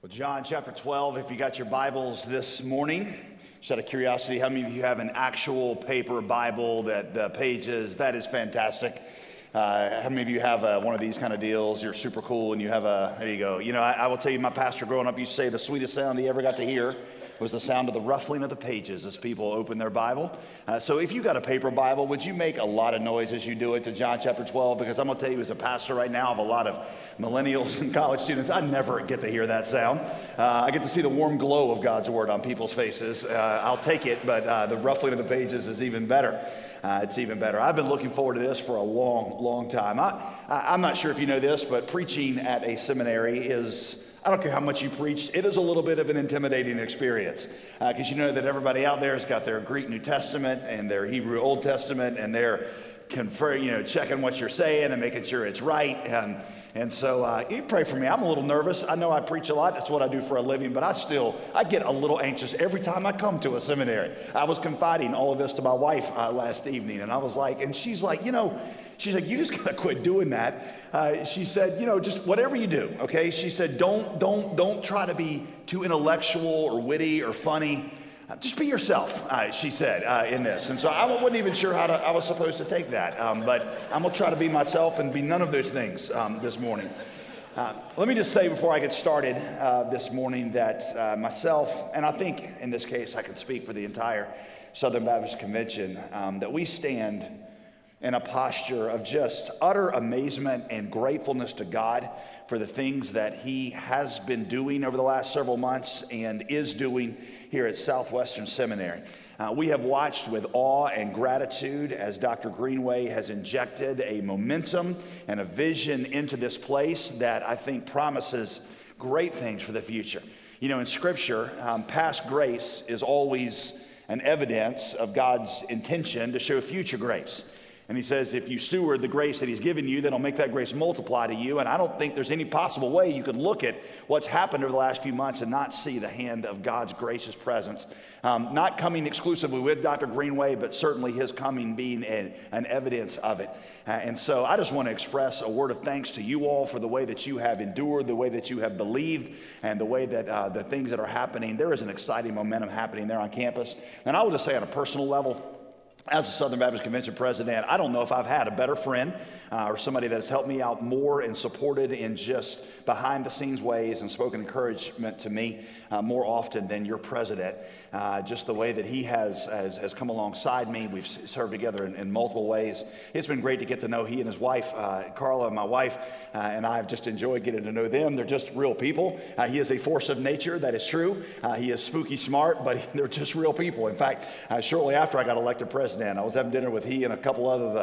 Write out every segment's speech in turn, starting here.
Well, John chapter 12, if you got your Bibles this morning, just out of curiosity, how many of you have an actual paper Bible that the pages, that is fantastic. How many of you have one of these kind of deals? You're super cool and you have there you go. You know, I will tell you, my pastor growing up used to say the sweetest sound he ever got to hear was the sound of the ruffling of the pages as people open their Bible. So if you got a paper Bible, would you make a lot of noise as you do it to John chapter 12? Because I'm going to tell you, as a pastor right now of a lot of millennials and college students, I never get to hear that sound. I get to see the warm glow of God's word on people's faces. I'll take it, but the ruffling of the pages is even better. It's even better. I've been looking forward to this for a long time. I'm not sure if you know this, but preaching at a seminary is, I don't care how much you preach, it is a little bit of an intimidating experience. Because you know that everybody out there has got their Greek New Testament and their Hebrew Old Testament, and they're checking what you're saying and making sure it's right. And so you pray for me. I'm a little nervous. I know I preach a lot. That's what I do for a living. But I get a little anxious every time I come to a seminary. I was confiding all of this to my wife last evening. And I was like, and she's like, you just got to quit doing that. She said, just whatever you do, okay? She said, don't try to be too intellectual or witty or funny. Just be yourself, she said, in this. And so I wasn't even sure how I was supposed to take that. But I'm going to try to be myself and be none of those things this morning. Let me just say before I get started this morning that myself, and I think in this case I can speak for the entire Southern Baptist Convention, that we stand in a posture of just utter amazement and gratefulness to God for the things that He has been doing over the last several months and is doing here at Southwestern Seminary. We have watched with awe and gratitude as Dr. Greenway has injected a momentum and a vision into this place that I think promises great things for the future. You know, in Scripture, past grace is always an evidence of God's intention to show future grace. And He says, if you steward the grace that He's given you, then He'll make that grace multiply to you. And I don't think there's any possible way you could look at what's happened over the last few months and not see the hand of God's gracious presence. Not coming exclusively with Dr. Greenway, but certainly His coming being an evidence of it. And so I just want to express a word of thanks to you all for the way that you have endured, the way that you have believed, and the way that the things that are happening. There is an exciting momentum happening there on campus. And I will just say on a personal level, as a Southern Baptist Convention president, I don't know if I've had a better friend or somebody that has helped me out more and supported in just behind the scenes ways and spoken encouragement to me more often than your president. Just the way that he has come alongside me. We've served together in multiple ways. It's been great to get to know he and his wife, Carla, my wife, and I have just enjoyed getting to know them. They're just real people. He is a force of nature, that is true. He is spooky smart, but they're just real people. In fact, shortly after I got elected president, I was having dinner with he and a couple of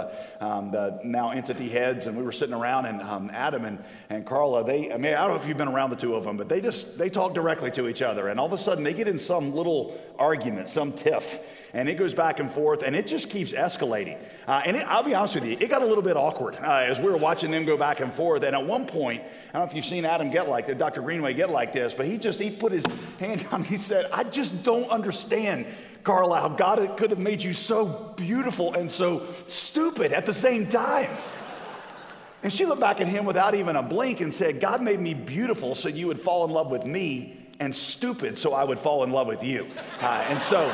the now entity heads, and we were sitting around, and Adam and Carla, I don't know if you've been around the two of them, but they talk directly to each other, and all of a sudden they get in some little argument, some tiff, and it goes back and forth, and it just keeps escalating. I'll be honest with you, it got a little bit awkward as we were watching them go back and forth, and at one point, I don't know if you've seen Adam get like that, Dr. Greenway get like this, but he put his hand down, he said, I just don't understand, Carla, how God could have made you so beautiful and so stupid at the same time. And she looked back at him without even a blink and said, God made me beautiful so you would fall in love with me, and stupid so I would fall in love with you. And so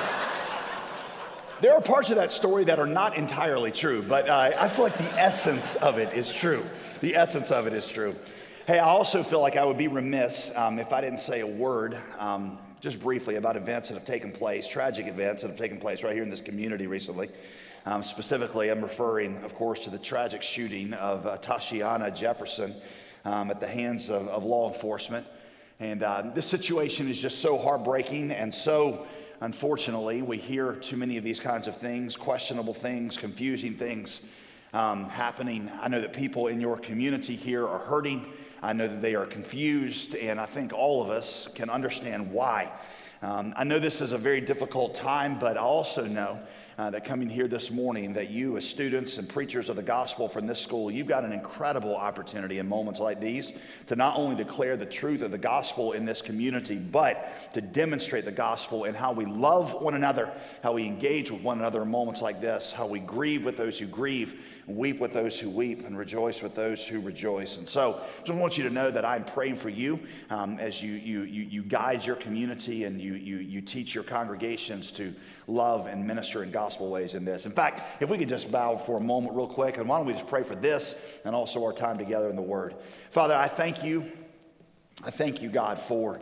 there are parts of that story that are not entirely true, but I feel like the essence of it is true. The essence of it is true. Hey, I also feel like I would be remiss if I didn't say a word just briefly about events that have taken place, tragic events that have taken place right here in this community recently. Specifically, I'm referring, of course, to the tragic shooting of Tashiana Jefferson at the hands of law enforcement. And this situation is just so heartbreaking, and so, unfortunately, we hear too many of these kinds of things, questionable things, confusing things happening. I know that people in your community here are hurting. I know that they are confused, and I think all of us can understand why. I know this is a very difficult time, but I also know that come in here this morning, that you as students and preachers of the gospel from this school, you've got an incredible opportunity in moments like these to not only declare the truth of the gospel in this community, but to demonstrate the gospel in how we love one another, how we engage with one another in moments like this, how we grieve with those who grieve, weep with those who weep, and rejoice with those who rejoice. And so I just want you to know that I'm praying for you as you guide your community and you teach your congregations to love and minister in gospel ways in this. In fact, if we could just bow for a moment real quick, and why don't we just pray for this and also our time together in the Word. Father, I thank you. I thank you, God, for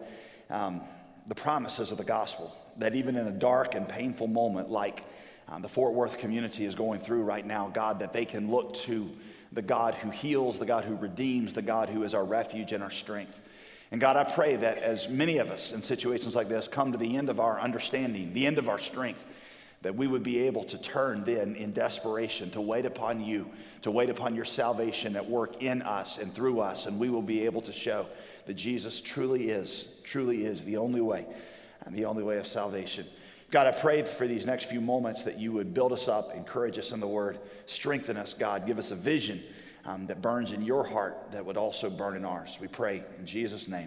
the promises of the gospel, that even in a dark and painful moment like the Fort Worth community is going through right now, God, that they can look to the God who heals, the God who redeems, the God who is our refuge and our strength. And God, I pray that as many of us in situations like this come to the end of our understanding, the end of our strength, that we would be able to turn then in desperation to wait upon you, to wait upon your salvation at work in us and through us, and we will be able to show that Jesus truly is the only way and the only way of salvation. God, I pray for these next few moments that you would build us up, encourage us in the Word, strengthen us, God, give us a vision that burns in your heart that would also burn in ours. We pray in Jesus' name.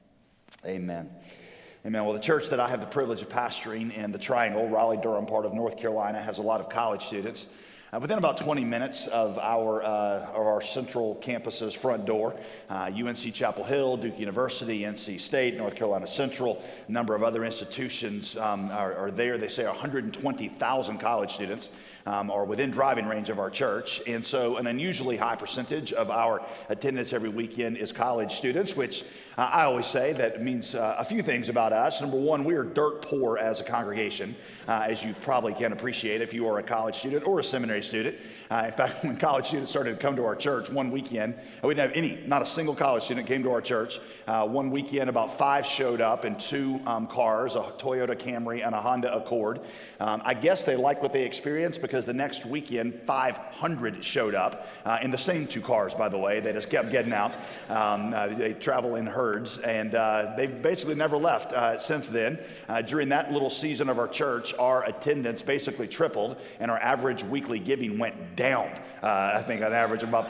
Amen. Amen. Well, the church that I have the privilege of pastoring in the Triangle, Raleigh-Durham part of North Carolina, has a lot of college students. Within about 20 minutes of our central campus's front door, UNC Chapel Hill, Duke University, NC State, North Carolina Central, a number of other institutions are there. They say 120,000 college students are within driving range of our church. And so an unusually high percentage of our attendance every weekend is college students, which I always say that means a few things about us. Number one, we are dirt poor as a congregation, as you probably can appreciate if you are a college student or a seminary student. In fact, when college students started to come to our church one weekend, we didn't have not a single college student came to our church. One weekend, about 5 showed up in 2 cars, a Toyota Camry and a Honda Accord. I guess they liked what they experienced because the next weekend, 500 showed up in the same 2 cars, by the way. They just kept getting out. They travel in herds, and they've basically never left since then. During that little season of our church, our attendance basically tripled, and our average weekly giving went down. I think on average about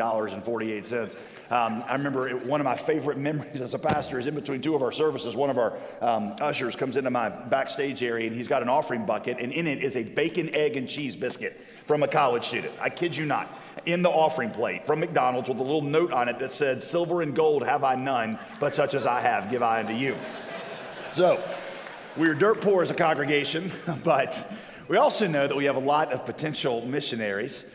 $13.48. I remember one of my favorite memories as a pastor is in between 2 of our services, one of our ushers comes into my backstage area, and he's got an offering bucket, and in it is a bacon, egg, and cheese biscuit from a college student. I kid you not. In the offering plate from McDonald's with a little note on it that said, "Silver and gold have I none, but such as I have give I unto you." So we're dirt poor as a congregation, but we also know that we have a lot of potential missionaries.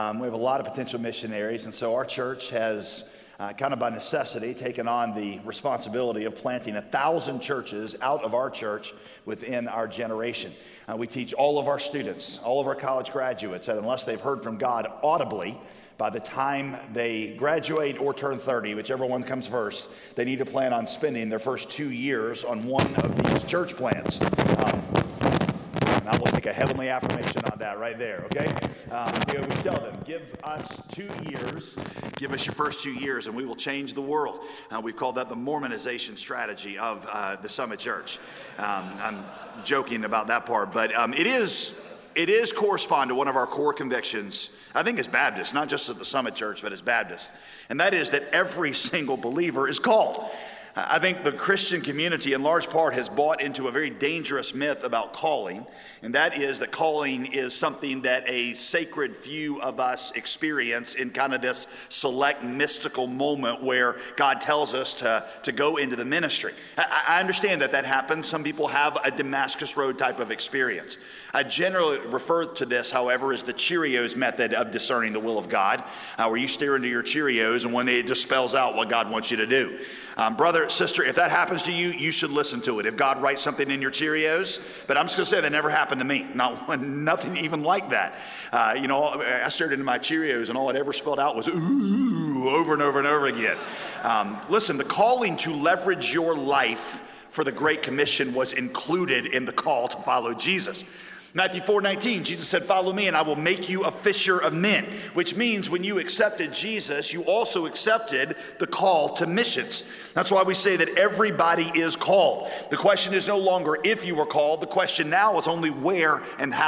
And so our church has kind of by necessity taken on the responsibility of planting 1,000 churches out of our church within our generation. We teach all of our students, all of our college graduates, that unless they've heard from God audibly, by the time they graduate or turn 30, whichever one comes first, they need to plan on spending their first 2 years on one of these church plants. And I will take a heavenly affirmation on that right there, okay? We tell them, give us 2 years, give us your first 2 years, and we will change the world. We've called that the Mormonization strategy of the Summit Church. I'm joking about that part, but it is correspond to one of our core convictions, I think as Baptists, not just at the Summit Church, but as Baptists, and that is that every single believer is called. I think the Christian community in large part has bought into a very dangerous myth about calling, and that is that calling is something that a sacred few of us experience in kind of this select mystical moment where God tells us to go into the ministry. I understand that happens. Some people have a Damascus Road type of experience. I generally refer to this, however, as the Cheerios method of discerning the will of God, where you stare into your Cheerios and one day it just spells out what God wants you to do. Brother, sister, if that happens to you, you should listen to it. If God writes something in your Cheerios, but I'm just going to say that never happened to me. Nothing even like that. I stared into my Cheerios and all it ever spelled out was ooh over and over and over again. Listen, the calling to leverage your life for the Great Commission was included in the call to follow Jesus. Matthew 4:19, Jesus said, "Follow me and I will make you a fisher of men," which means when you accepted Jesus, you also accepted the call to missions. That's why we say that everybody is called. The question is no longer if you were called. The question now is only where and how.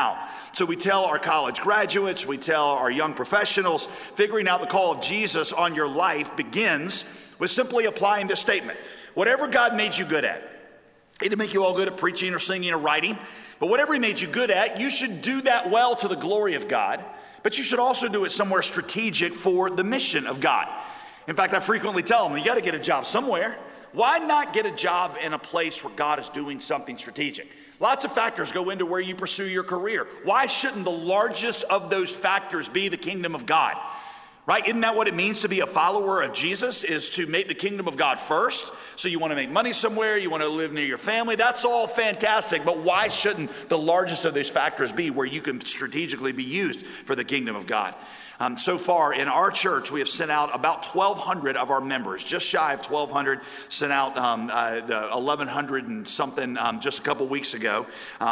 So we tell our college graduates, we tell our young professionals, figuring out the call of Jesus on your life begins with simply applying this statement. Whatever God made you good at, He didn't make you all good at preaching or singing or writing, but whatever He made you good at, you should do that well to the glory of God, but you should also do it somewhere strategic for the mission of God. In fact, I frequently tell them, you got to get a job somewhere. Why not get a job in a place where God is doing something strategic? Lots of factors go into where you pursue your career. Why shouldn't the largest of those factors be the kingdom of God? Right? Isn't that what it means to be a follower of Jesus, is to make the kingdom of God first? So you want to make money somewhere, you want to live near your family, that's all fantastic, but why shouldn't the largest of those factors be where you can strategically be used for the kingdom of God? So far in our church, we have sent out about 1,200 of our members, just shy of 1,200, sent out the 1,100 and something just a couple weeks ago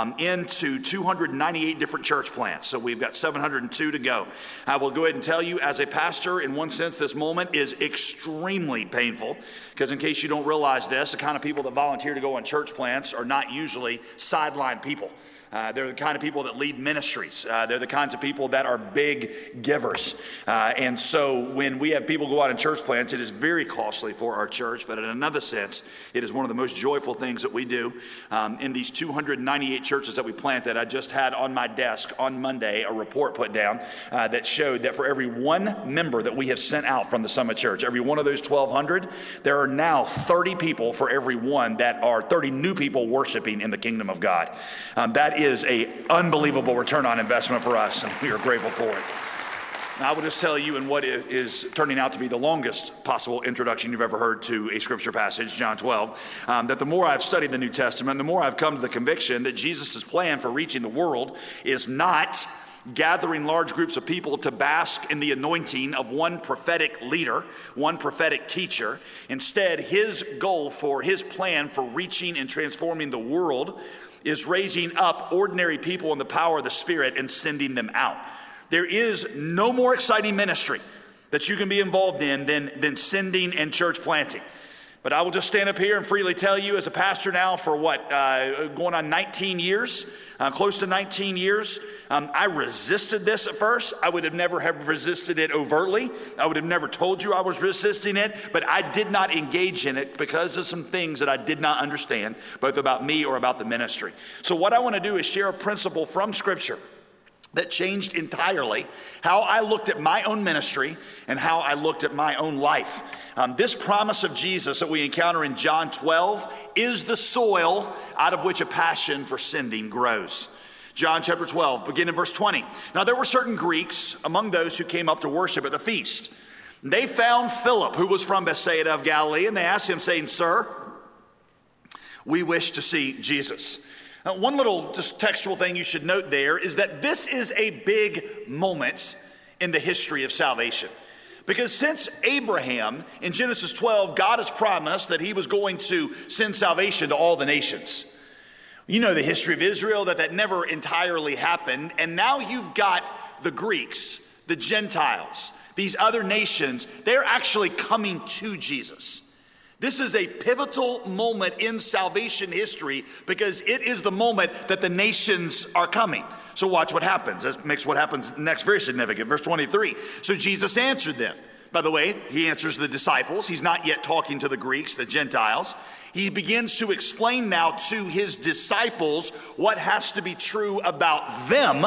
into 298 different church plants. So we've got 702 to go. I will go ahead and tell you, as a pastor, in one sense, this moment is extremely painful, because in case you don't realize this, the kind of people that volunteer to go on church plants are not usually sideline people. They're the kind of people that lead ministries. They're the kinds of people that are big givers. And so when we have people go out in church plants, it is very costly for our church. But in another sense, it is one of the most joyful things that we do. In these 298 churches that we planted, I just had on my desk on Monday a report put down that showed that for every one member that we have sent out from the Summit Church, every one of those 1,200, there are now 30 people for every one that are 30 new people worshiping in the kingdom of God. That is an unbelievable return on investment for us, and we are grateful for it. Now, I will just tell you, in what is turning out to be the longest possible introduction you've ever heard to a scripture passage, John 12, that the more I've studied the New Testament, the more I've come to the conviction that Jesus' plan for reaching the world is not gathering large groups of people to bask in the anointing of one prophetic leader, one prophetic teacher. Instead, his goal for his plan for reaching and transforming the world is raising up ordinary people in the power of the Spirit and sending them out. There is no more exciting ministry that you can be involved in than sending and church planting. But I will just stand up here and freely tell you, as a pastor now for going on 19 years, close to 19 years, I resisted this at first. I would have never have resisted it overtly. I would have never told you I was resisting it, but I did not engage in it because of some things that I did not understand, both about me or about the ministry. So what I want to do is share a principle from Scripture that changed entirely how I looked at my own ministry and how I looked at my own life. This promise of Jesus that we encounter in John 12 is the soil out of which a passion for sending grows. John chapter 12, beginning in verse 20. Now there were certain Greeks among those who came up to worship at the feast. They found Philip, who was from Bethsaida of Galilee, and they asked him, saying, "Sir, we wish to see Jesus." Now, one little just textual thing you should note there is that this is a big moment in the history of salvation. Because since Abraham, in Genesis 12, God has promised that he was going to send salvation to all the nations. You know the history of Israel, that never entirely happened. And now you've got the Greeks, the Gentiles, these other nations, they're actually coming to Jesus. This is a pivotal moment in salvation history because it is the moment that the nations are coming. So watch what happens. That makes what happens next very significant. Verse 23. So Jesus answered them. By the way, he answers the disciples. He's not yet talking to the Greeks, the Gentiles. He begins to explain now to his disciples what has to be true about them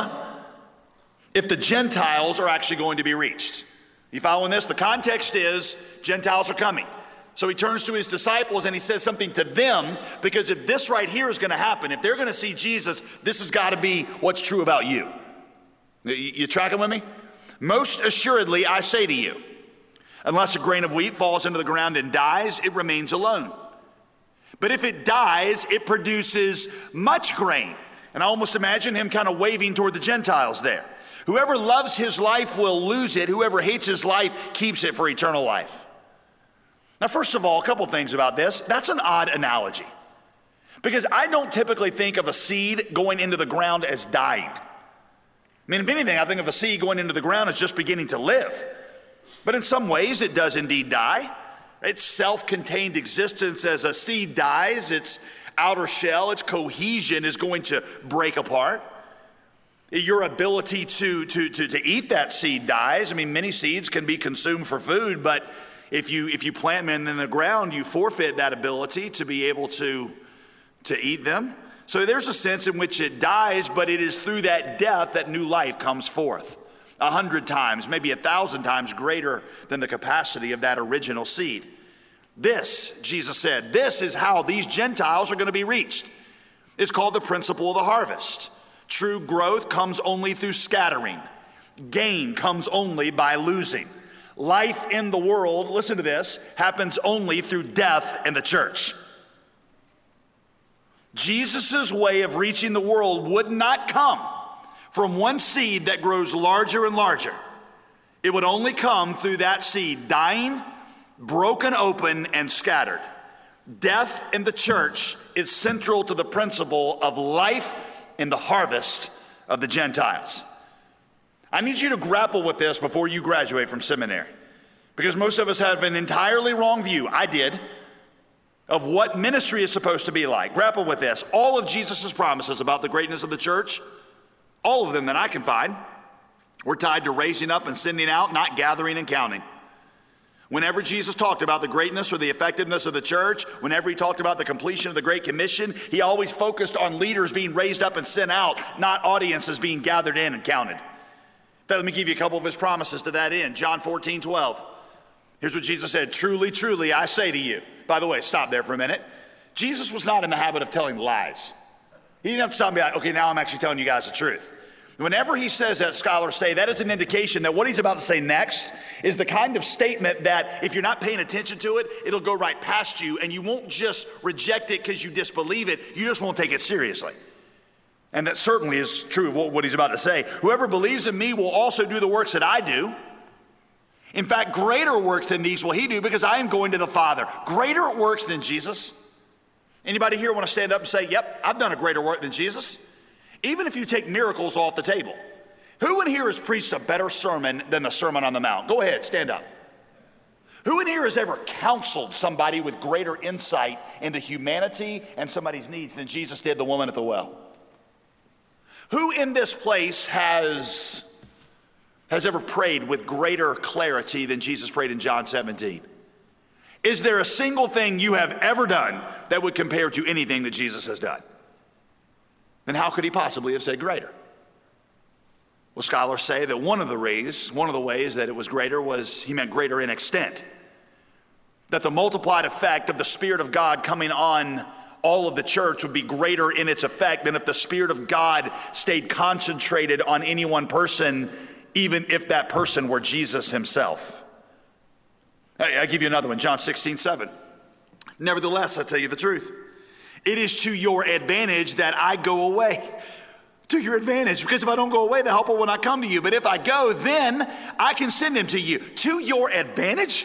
if the Gentiles are actually going to be reached. You following this? The context is Gentiles are coming. So he turns to his disciples and he says something to them, because if this right here is going to happen, if they're going to see Jesus, this has got to be what's true about you. You tracking with me? Most assuredly, I say to you, unless a grain of wheat falls into the ground and dies, it remains alone. But if it dies, it produces much grain. And I almost imagine him kind of waving toward the Gentiles there. Whoever loves his life will lose it. Whoever hates his life keeps it for eternal life. Now, first of all, a couple things about this. That's an odd analogy, because I don't typically think of a seed going into the ground as dying. I mean, if anything, I think of a seed going into the ground as just beginning to live. But in some ways, it does indeed die. Its self-contained existence as a seed dies, its outer shell, its cohesion is going to break apart. Your ability to eat that seed dies. I mean, many seeds can be consumed for food, but if you plant them in the ground, you forfeit that ability to be able to eat them. So there's a sense in which it dies, but it is through that death that new life comes forth. 100 times, maybe 1,000 times greater than the capacity of that original seed. This, Jesus said, this is how these Gentiles are going to be reached. It's called the principle of the harvest. True growth comes only through scattering. Gain comes only by losing. Life in the world, listen to this, happens only through death in the church. Jesus' way of reaching the world would not come from one seed that grows larger and larger. It would only come through that seed dying, broken open, and scattered. Death in the church is central to the principle of life in the harvest of the Gentiles. I need you to grapple with this before you graduate from seminary, because most of us have an entirely wrong view, I did, of what ministry is supposed to be like. Grapple with this. All of Jesus' promises about the greatness of the church, all of them that I can find, were tied to raising up and sending out, not gathering and counting. Whenever Jesus talked about the greatness or the effectiveness of the church, whenever he talked about the completion of the Great Commission, he always focused on leaders being raised up and sent out, not audiences being gathered in and counted. Let me give you a couple of his promises to that end. John 14:12. Here's what Jesus said, "Truly, truly, I say to you." By the way, stop there for a minute. Jesus was not in the habit of telling lies. He didn't have to stop and be like, okay, now I'm actually telling you guys the truth. Whenever he says that, scholars say that is an indication that what he's about to say next is the kind of statement that if you're not paying attention to it, it'll go right past you, and you won't just reject it because you disbelieve it, you just won't take it seriously. And that certainly is true of what he's about to say. Whoever believes in me will also do the works that I do. In fact, greater works than these will he do, because I am going to the Father. Greater works than Jesus. Anybody here want to stand up and say, yep, I've done a greater work than Jesus? Even if you take miracles off the table. Who in here has preached a better sermon than the Sermon on the Mount? Go ahead, stand up. Who in here has ever counseled somebody with greater insight into humanity and somebody's needs than Jesus did the woman at the well? Who in this place has ever prayed with greater clarity than Jesus prayed in John 17? Is there a single thing you have ever done that would compare to anything that Jesus has done? Then how could he possibly have said greater? Well, scholars say that one of the ways that it was greater was he meant greater in extent. That the multiplied effect of the Spirit of God coming on all of the church would be greater in its effect than if the Spirit of God stayed concentrated on any one person, even if that person were Jesus himself. I'll give you another one, John 16:7. Nevertheless, I tell you the truth. It is to your advantage that I go away. To your advantage, because if I don't go away, the helper will not come to you. But if I go, then I can send him to you. To your advantage?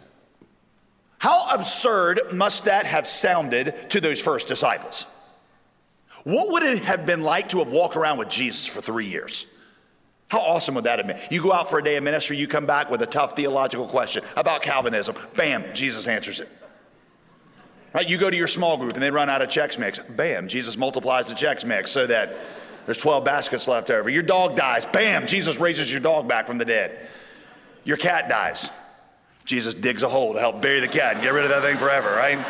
How absurd must that have sounded to those first disciples? What would it have been like to have walked around with Jesus for 3 years? How awesome would that have been? You go out for a day of ministry, you come back with a tough theological question about Calvinism. Bam, Jesus answers it. Right? You go to your small group and they run out of Chex Mix. Bam, Jesus multiplies the Chex Mix so that there's 12 baskets left over. Your dog dies. Bam, Jesus raises your dog back from the dead. Your cat dies. Jesus digs a hole to help bury the cat and get rid of that thing forever, right?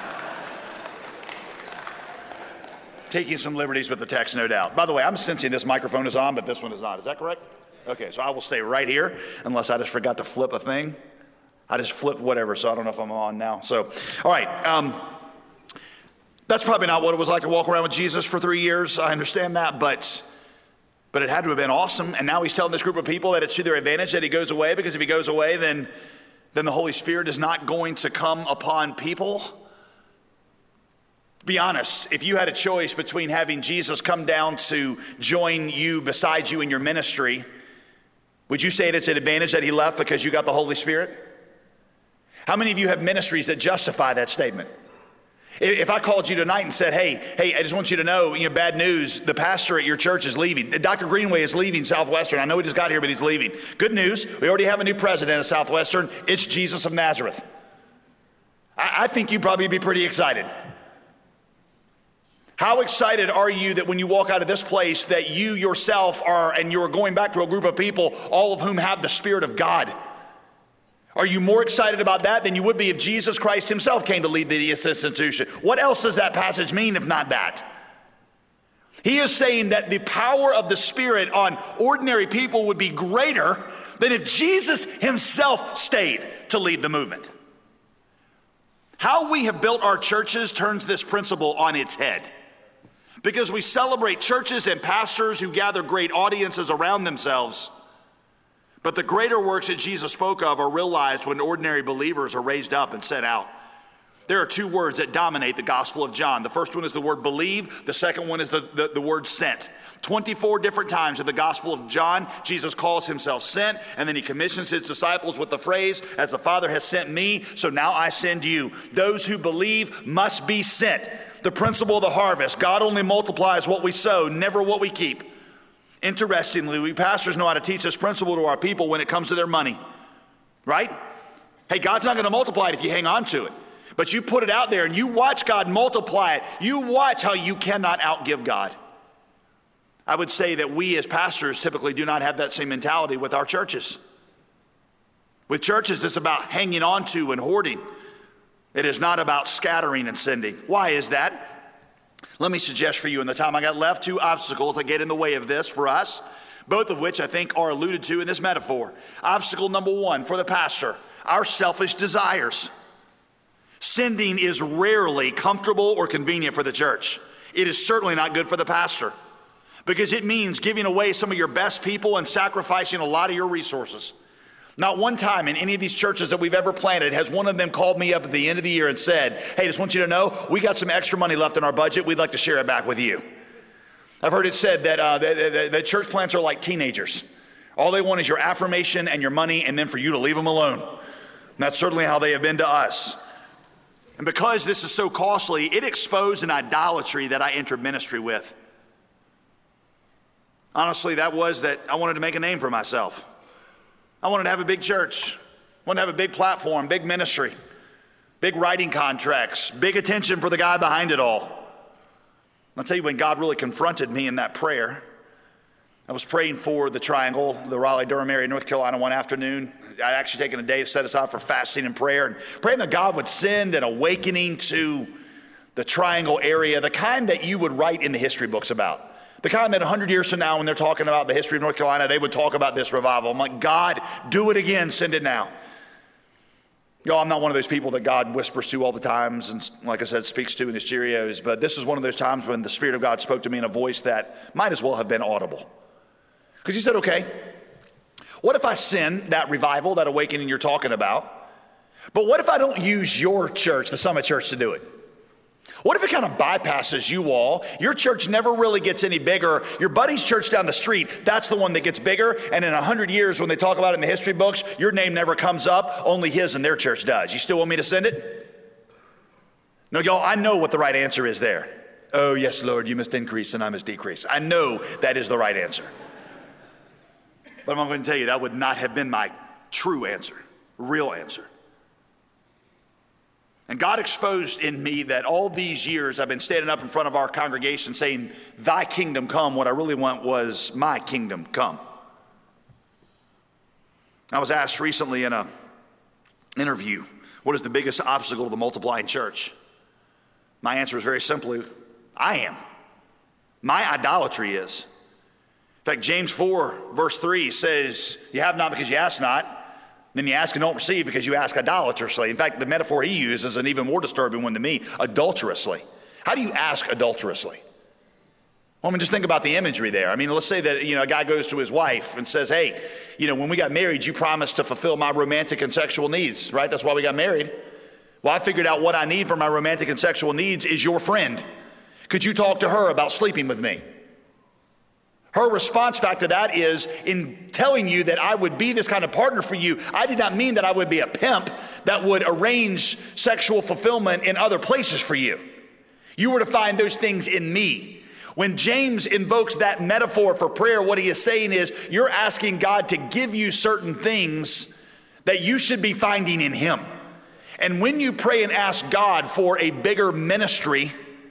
Taking some liberties with the text, no doubt. By the way, I'm sensing this microphone is on, but this one is not. Is that correct? Okay, so I will stay right here unless I just forgot to flip a thing. I just flipped whatever, so I don't know if I'm on now. So, all right. That's probably not what it was like to walk around with Jesus for 3 years. I understand that, but it had to have been awesome. And now he's telling this group of people that it's to their advantage that he goes away, because if he goes away, then the Holy Spirit is not going to come upon people. Be honest, if you had a choice between having Jesus come down to join you beside you in your ministry, would you say it's an advantage that he left because you got the Holy Spirit? How many of you have ministries that justify that statement? If I called you tonight and said, hey, I just want you to know, bad news, the pastor at your church is leaving. Dr. Greenway is leaving Southwestern. I know he just got here, but he's leaving. Good news, we already have a new president of Southwestern. It's Jesus of Nazareth. I think you'd probably be pretty excited. How excited are you that when you walk out of this place that you yourself are, and you're going back to a group of people, all of whom have the Spirit of God? Are you more excited about that than you would be if Jesus Christ himself came to lead this institution? What else does that passage mean if not that? He is saying that the power of the Spirit on ordinary people would be greater than if Jesus himself stayed to lead the movement. How we have built our churches turns this principle on its head. Because we celebrate churches and pastors who gather great audiences around themselves. But the greater works that Jesus spoke of are realized when ordinary believers are raised up and set out. There are two words that dominate the Gospel of John. The first one is the word believe. The second one is the word sent. 24 different times in the Gospel of John, Jesus calls himself sent, and then he commissions his disciples with the phrase, as the Father has sent me, so now I send you. Those who believe must be sent. The principle of the harvest. God only multiplies what we sow, never what we keep. Interestingly, we pastors know how to teach this principle to our people when it comes to their money, right? Hey, God's not going to multiply it if you hang on to it. But you put it out there and you watch God multiply it. You watch how you cannot outgive God. I would say that we as pastors typically do not have that same mentality with our churches. With churches, it's about hanging on to and hoarding. It is not about scattering and sending. Why is that? Let me suggest for you in the time I got left 2 obstacles that get in the way of this for us, both of which I think are alluded to in this metaphor. Obstacle number 1 for the pastor, our selfish desires. Sending is rarely comfortable or convenient for the church. It is certainly not good for the pastor because it means giving away some of your best people and sacrificing a lot of your resources. Not one time in any of these churches that we've ever planted has one of them called me up at the end of the year and said, hey, just want you to know, we got some extra money left in our budget. We'd like to share it back with you. I've heard it said that church plants are like teenagers. All they want is your affirmation and your money and then for you to leave them alone. And that's certainly how they have been to us. And because this is so costly, it exposed an idolatry that I entered ministry with. Honestly, that was that I wanted to make a name for myself. I wanted to have a big church. I wanted to have a big platform, big ministry, big writing contracts, big attention for the guy behind it all. I'll tell you when God really confronted me in that prayer. I was praying for the Triangle, the Raleigh-Durham area, North Carolina, one afternoon. I'd actually taken a day to set aside for fasting and prayer and praying that God would send an awakening to the Triangle area, the kind that you would write in the history books about. The kind that 100 years from now, when they're talking about the history of North Carolina, they would talk about this revival. I'm like, God, do it again, send it now. Y'all, I'm not one of those people that God whispers to all the times and, like I said, speaks to in his Cheerios, but this is one of those times when the Spirit of God spoke to me in a voice that might as well have been audible. Because he said, okay, what if I send that revival, that awakening you're talking about, but what if I don't use your church, the Summit Church, to do it? What if it kind of bypasses you all? Your church never really gets any bigger. Your buddy's church down the street, that's the one that gets bigger. And in 100 years, when they talk about it in the history books, your name never comes up. Only his and their church does. You still want me to send it? No, y'all, I know what the right answer is there. Oh, yes, Lord, you must increase and I must decrease. I know that is the right answer. But I'm going to tell you, that would not have been my true answer, real answer. And God exposed in me that all these years I've been standing up in front of our congregation saying, thy kingdom come. What I really want was my kingdom come. I was asked recently in an interview, what is the biggest obstacle to the multiplying church? My answer is very simply, I am. My idolatry is. In fact, James 4 verse 3 says, you have not because you ask not. Then you ask and don't receive because you ask idolatrously. In fact, the metaphor he uses is an even more disturbing one to me, adulterously. How do you ask adulterously? Well, I mean, just think about the imagery there. I mean, let's say that, a guy goes to his wife and says, hey, when we got married, you promised to fulfill my romantic and sexual needs, right? That's why we got married. Well, I figured out what I need for my romantic and sexual needs is your friend. Could you talk to her about sleeping with me? Her response back to that is, in telling you that I would be this kind of partner for you, I did not mean that I would be a pimp that would arrange sexual fulfillment in other places for you. You were to find those things in me. When James invokes that metaphor for prayer, what he is saying is, you're asking God to give you certain things that you should be finding in him. And when you pray and ask God for a bigger ministry,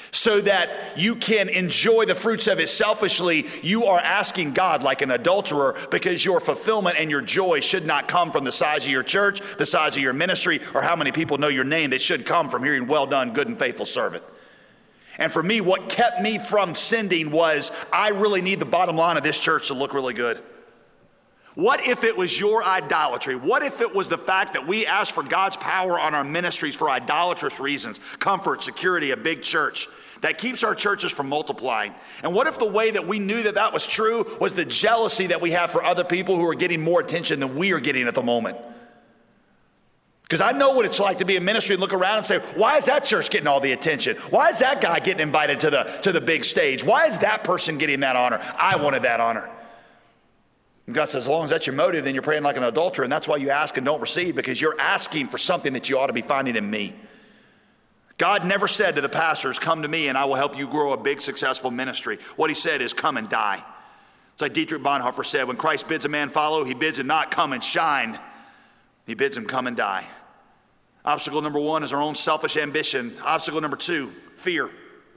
so that you can enjoy the fruits of it selfishly, you are asking God like an adulterer, because your fulfillment and your joy should not come from the size of your church, the size of your ministry, or how many people know your name. That should come from hearing, "Well done, good and faithful servant." And for me, what kept me from sending was, I really need the bottom line of this church to look really good. What if it was your idolatry? What if it was the fact that we ask for God's power on our ministries for idolatrous reasons, comfort, security, a big church that keeps our churches from multiplying? And what if the way that we knew that that was true was the jealousy that we have for other people who are getting more attention than we are getting at the moment? Because I know what it's like to be in ministry and look around and say, why is that church getting all the attention? Why is that guy getting invited to the big stage? Why is that person getting that honor? I wanted that honor. And God says, as long as that's your motive, then you're praying like an adulterer, and that's why you ask and don't receive, because you're asking for something that you ought to be finding in me. God never said to the pastors, "Come to me and I will help you grow a big, successful ministry." What he said is, "Come and die." It's like Dietrich Bonhoeffer said, when Christ bids a man follow, he bids him not come and shine. He bids him come and die. Obstacle number one is our own selfish ambition. Obstacle number two, fear.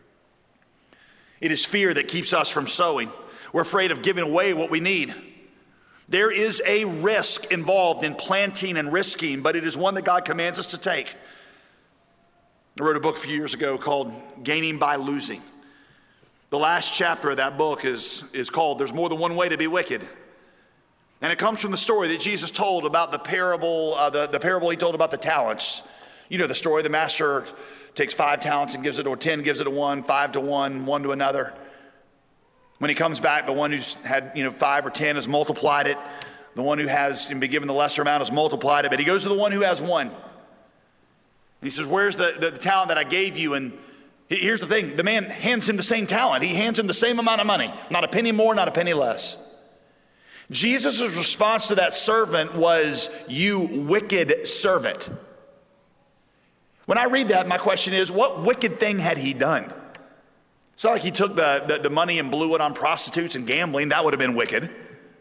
It is fear that keeps us from sowing. We're afraid of giving away what we need. There is a risk involved in planting and risking, but it is one that God commands us to take. I wrote a book a few years ago called Gaining by Losing. The last chapter of that book is called There's More Than One Way to Be Wicked. And it comes from the story that Jesus told about the parable he told about the talents. You know the story, the master takes 5 talents and gives it to 10, gives it to one, 5 to one, 1 to another. When he comes back, the one who's had 5 or 10 has multiplied it. The one who has been given the lesser amount has multiplied it. But he goes to the one who has 1. And he says, "Where's the talent that I gave you?" And here's the thing. The man hands him the same talent. He hands him the same amount of money. Not a penny more, not a penny less. Jesus' response to that servant was, "You wicked servant." When I read that, my question is, what wicked thing had he done? It's not like he took the money and blew it on prostitutes and gambling. That would have been wicked.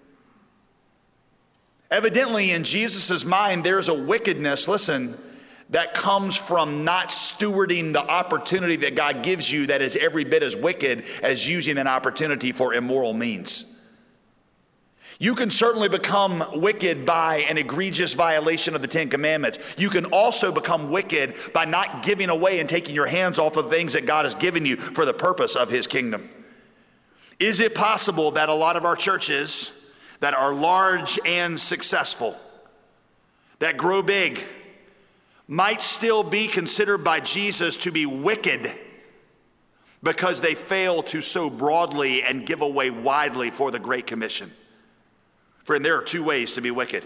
Evidently, in Jesus' mind, there's a wickedness, listen, that comes from not stewarding the opportunity that God gives you that is every bit as wicked as using an opportunity for immoral means. You can certainly become wicked by an egregious violation of the 10 Commandments. You can also become wicked by not giving away and taking your hands off of things that God has given you for the purpose of his kingdom. Is it possible that a lot of our churches that are large and successful, that grow big, might still be considered by Jesus to be wicked because they fail to sow broadly and give away widely for the Great Commission? Friend, there are 2 ways to be wicked.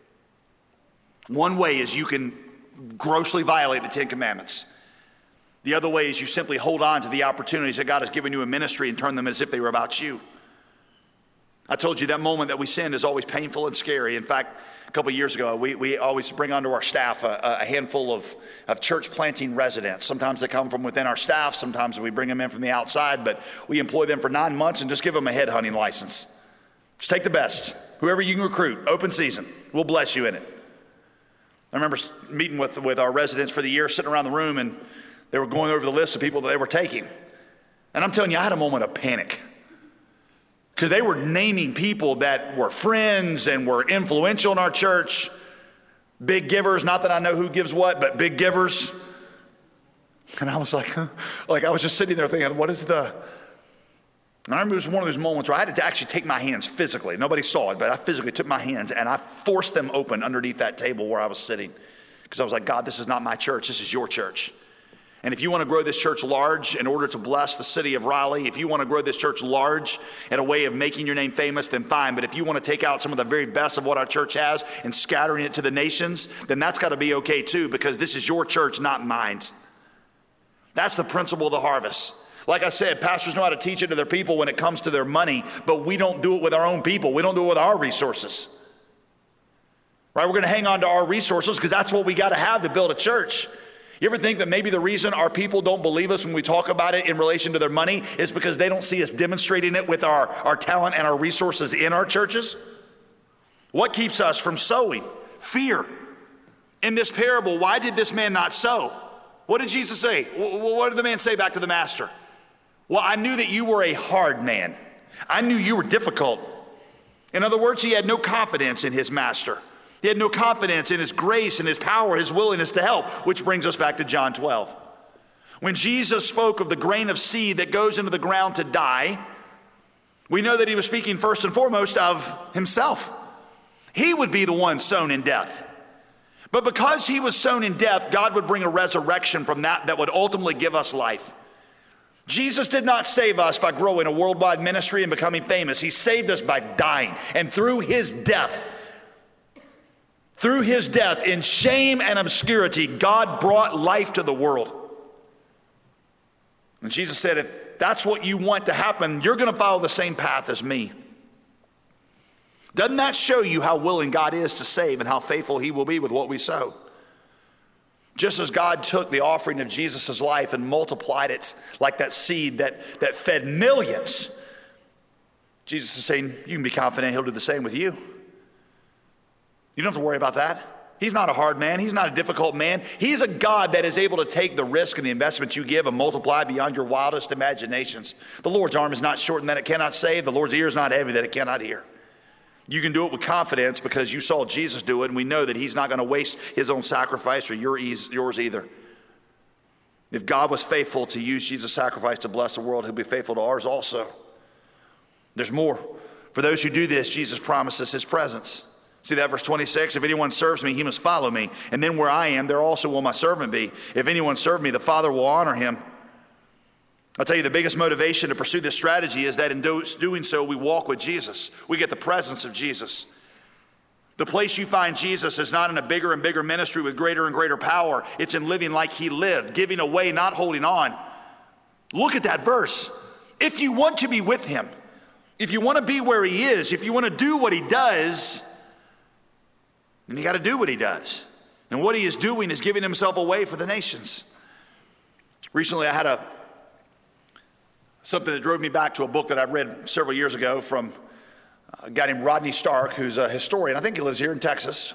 One way is you can grossly violate the 10 Commandments. The other way is you simply hold on to the opportunities that God has given you in ministry and turn them as if they were about you. I told you that moment that we sinned is always painful and scary. In fact, a couple of years ago, we always bring onto our staff a handful of church planting residents. Sometimes they come from within our staff. Sometimes we bring them in from the outside, but we employ them for 9 months and just give them a headhunting license. Just take the best. Whoever you can recruit, open season. We'll bless you in it. I remember meeting with our residents for the year, sitting around the room, and they were going over the list of people that they were taking. And I'm telling you, I had a moment of panic. Because they were naming people that were friends and were influential in our church. Big givers, not that I know who gives what, but big givers. And I was like I was just sitting there thinking, what is the... And I remember it was one of those moments where I had to actually take my hands physically. Nobody saw it, but I physically took my hands and I forced them open underneath that table where I was sitting. Because I was like, God, this is not my church. This is your church. And if you want to grow this church large in order to bless the city of Raleigh, if you want to grow this church large in a way of making your name famous, then fine. But if you want to take out some of the very best of what our church has and scattering it to the nations, then that's got to be okay too, because this is your church, not mine. That's the principle of the harvest. Like I said, pastors know how to teach it to their people when it comes to their money, but we don't do it with our own people. We don't do it with our resources. Right? We're going to hang on to our resources because that's what we got to have to build a church. You ever think that maybe the reason our people don't believe us when we talk about it in relation to their money is because they don't see us demonstrating it with our talent and our resources in our churches? What keeps us from sowing? Fear. In this parable, why did this man not sow? What did Jesus say? What did the man say back to the master? Well, I knew that you were a hard man. I knew you were difficult. In other words, he had no confidence in his master. He had no confidence in his grace and his power, his willingness to help, which brings us back to John 12. When Jesus spoke of the grain of seed that goes into the ground to die, we know that he was speaking first and foremost of himself. He would be the one sown in death. But because he was sown in death, God would bring a resurrection from that would ultimately give us life. Jesus did not save us by growing a worldwide ministry and becoming famous. He saved us by dying. And through his death in shame and obscurity, God brought life to the world. And Jesus said, if that's what you want to happen, you're going to follow the same path as me. Doesn't that show you how willing God is to save and how faithful he will be with what we sow? Just as God took the offering of Jesus' life and multiplied it like that seed that fed millions, Jesus is saying, you can be confident he'll do the same with you. You don't have to worry about that. He's not a hard man. He's not a difficult man. He's a God that is able to take the risk and the investment you give and multiply beyond your wildest imaginations. The Lord's arm is not shortened that it cannot save. The Lord's ear is not heavy that it cannot hear. You can do it with confidence because you saw Jesus do it, and we know that he's not going to waste his own sacrifice or yours either. If God was faithful to use Jesus' sacrifice to bless the world, he'll be faithful to ours also. There's more. For those who do this, Jesus promises his presence. See that verse 26? If anyone serves me, he must follow me. And then where I am, there also will my servant be. If anyone serve me, the Father will honor him. I'll tell you, the biggest motivation to pursue this strategy is that in doing so, we walk with Jesus. We get the presence of Jesus. The place you find Jesus is not in a bigger and bigger ministry with greater and greater power. It's in living like he lived, giving away, not holding on. Look at that verse. If you want to be with him, if you want to be where he is, if you want to do what he does, then you got to do what he does. And what he is doing is giving himself away for the nations. Recently, I had something that drove me back to a book that I read several years ago from a guy named Rodney Stark, who's a historian. I think he lives here in Texas.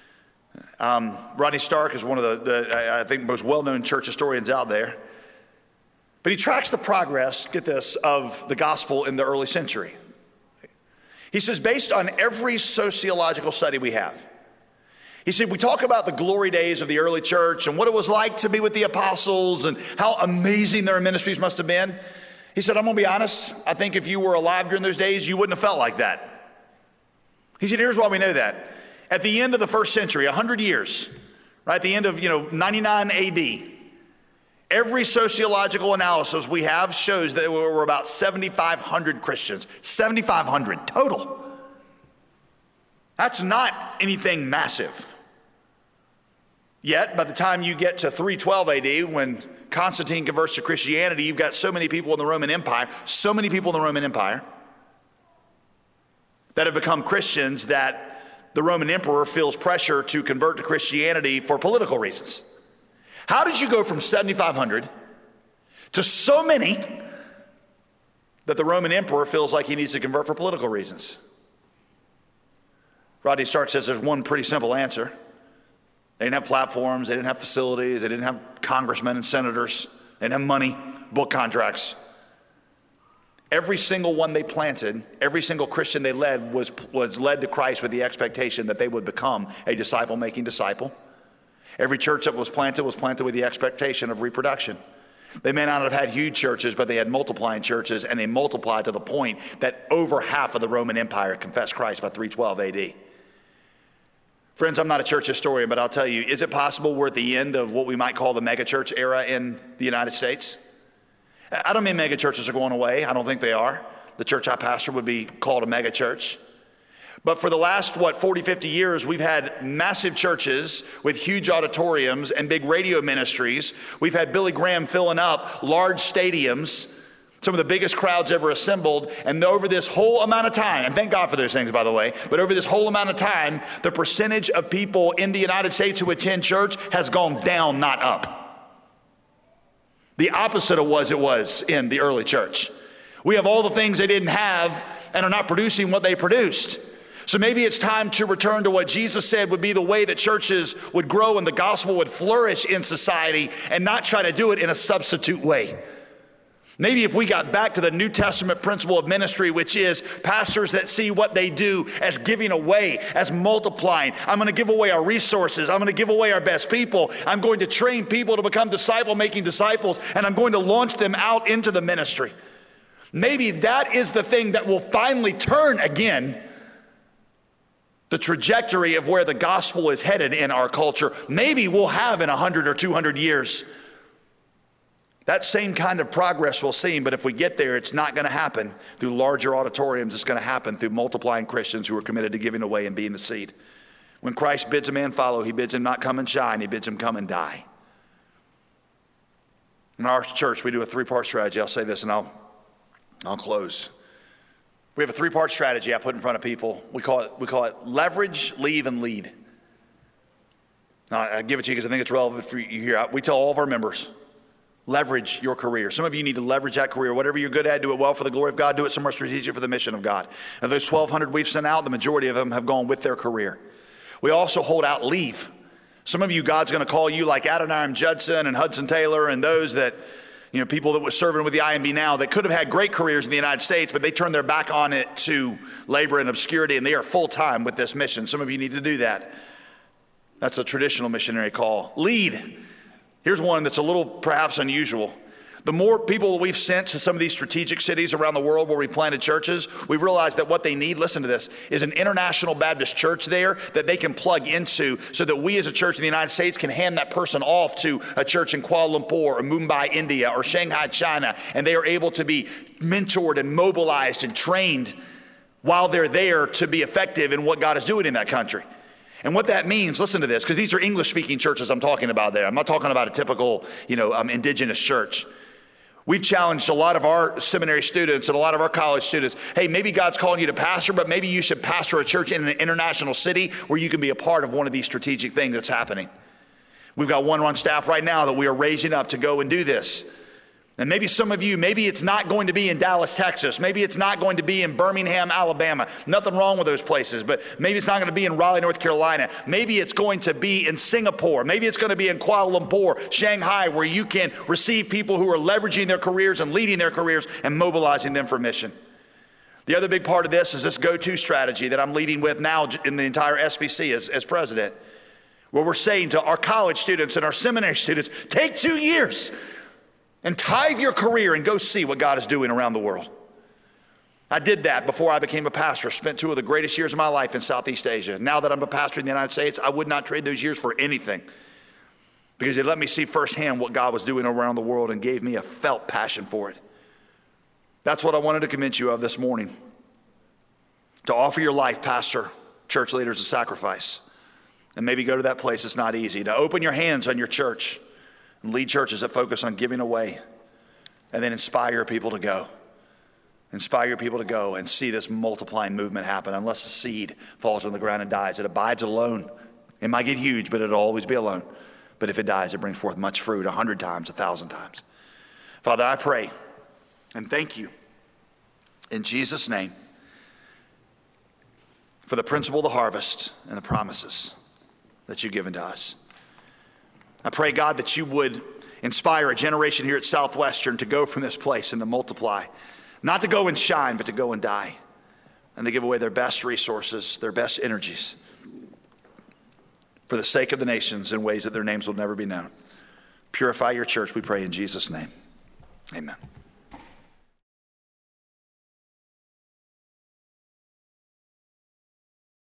Rodney Stark is one of the I think, most well-known church historians out there. But he tracks the progress, get this, of the gospel in the early century. He says, based on every sociological study we have, he said, we talk about the glory days of the early church and what it was like to be with the apostles and how amazing their ministries must have been. He said, I'm going to be honest. I think if you were alive during those days, you wouldn't have felt like that. He said, here's why we know that. At the end of the first century, 100 years, right, at the end of 99 AD, every sociological analysis we have shows that there were about 7,500 Christians. 7,500 total. That's not anything massive. Yet, by the time you get to 312 AD, when Constantine converts to Christianity, you've got so many people in the Roman Empire that have become Christians that the Roman emperor feels pressure to convert to Christianity for political reasons. How did you go from 7,500 to so many that the Roman emperor feels like he needs to convert for political reasons? Rodney Stark says there's one pretty simple answer. They didn't have platforms, they didn't have facilities, they didn't have congressmen and senators, they didn't have money, book contracts. Every single one they planted, every single Christian they led was led to Christ with the expectation that they would become a disciple-making disciple. Every church that was planted with the expectation of reproduction. They may not have had huge churches, but they had multiplying churches, and they multiplied to the point that over half of the Roman Empire confessed Christ by 312 AD. Friends, I'm not a church historian, but I'll tell you, is it possible we're at the end of what we might call the megachurch era in the United States? I don't mean megachurches are going away. I don't think they are. The church I pastor would be called a megachurch. But for the last, 40, 50 years, we've had massive churches with huge auditoriums and big radio ministries. We've had Billy Graham filling up large stadiums, some of the biggest crowds ever assembled. And over this whole amount of time, and thank God for those things, by the way, but over this whole amount of time, the percentage of people in the United States who attend church has gone down, not up. The opposite of it was in the early church. We have all the things they didn't have and are not producing what they produced. So maybe it's time to return to what Jesus said would be the way that churches would grow and the gospel would flourish in society, and not try to do it in a substitute way. Maybe if we got back to the New Testament principle of ministry, which is pastors that see what they do as giving away, as multiplying. I'm going to give away our resources. I'm going to give away our best people. I'm going to train people to become disciple-making disciples, and I'm going to launch them out into the ministry. Maybe that is the thing that will finally turn again the trajectory of where the gospel is headed in our culture. Maybe we'll have in 100 or 200 years that same kind of progress we'll see, but if we get there, it's not going to happen through larger auditoriums. It's going to happen through multiplying Christians who are committed to giving away and being the seed. When Christ bids a man follow, he bids him not come and shine, he bids him come and die. In our church, we do a three-part strategy. I'll say this and I'll close. We have a three-part strategy I put in front of people. We call it leverage, leave, and lead. Now, I give it to you because I think it's relevant for you here. We tell all of our members, leverage your career. Some of you need to leverage that career. Whatever you're good at, do it well for the glory of God. Do it somewhere strategic for the mission of God. Of those 1,200 we've sent out, the majority of them have gone with their career. We also hold out leave. Some of you, God's going to call you like Adoniram Judson and Hudson Taylor and those that, people that were serving with the IMB now that could have had great careers in the United States, but they turned their back on it to labor and obscurity, and they are full-time with this mission. Some of you need to do that. That's a traditional missionary call. Lead. Here's one that's a little perhaps unusual. The more people that we've sent to some of these strategic cities around the world where we planted churches, we've realized that what they need, listen to this, is an international Baptist church there that they can plug into so that we as a church in the United States can hand that person off to a church in Kuala Lumpur or Mumbai, India or Shanghai, China, and they are able to be mentored and mobilized and trained while they're there to be effective in what God is doing in that country. And what that means, listen to this, because these are English-speaking churches I'm talking about there. I'm not talking about a typical, indigenous church. We've challenged a lot of our seminary students and a lot of our college students, hey, maybe God's calling you to pastor, but maybe you should pastor a church in an international city where you can be a part of one of these strategic things that's happening. We've got one on staff right now that we are raising up to go and do this. And maybe some of you, maybe it's not going to be in Dallas, Texas. Maybe it's not going to be in Birmingham, Alabama. Nothing wrong with those places, but maybe it's not going to be in Raleigh, North Carolina. Maybe it's going to be in Singapore. Maybe it's going to be in Kuala Lumpur, Shanghai, where you can receive people who are leveraging their careers and leading their careers and mobilizing them for mission. The other big part of this is this go-to strategy that I'm leading with now in the entire SBC as president, where we're saying to our college students and our seminary students, take 2 years and tithe your career and go see what God is doing around the world. I did that before I became a pastor, spent 2 of the greatest years of my life in Southeast Asia. Now that I'm a pastor in the United States, I would not trade those years for anything because it let me see firsthand what God was doing around the world and gave me a felt passion for it. That's what I wanted to convince you of this morning. To offer your life, pastor, church leaders, a sacrifice. And maybe go to that place it's not easy. To open your hands on your church. And lead churches that focus on giving away and then inspire people to go. Inspire your people to go and see this multiplying movement happen. Unless the seed falls on the ground and dies, it abides alone. It might get huge, but it'll always be alone. But if it dies, it brings forth much fruit 100 times, 1,000 times. Father, I pray and thank you in Jesus' name for the principle of the harvest and the promises that you've given to us. I pray, God, that you would inspire a generation here at Southwestern to go from this place and to multiply. Not to go and shine, but to go and die. And to give away their best resources, their best energies for the sake of the nations in ways that their names will never be known. Purify your church, we pray in Jesus' name. Amen.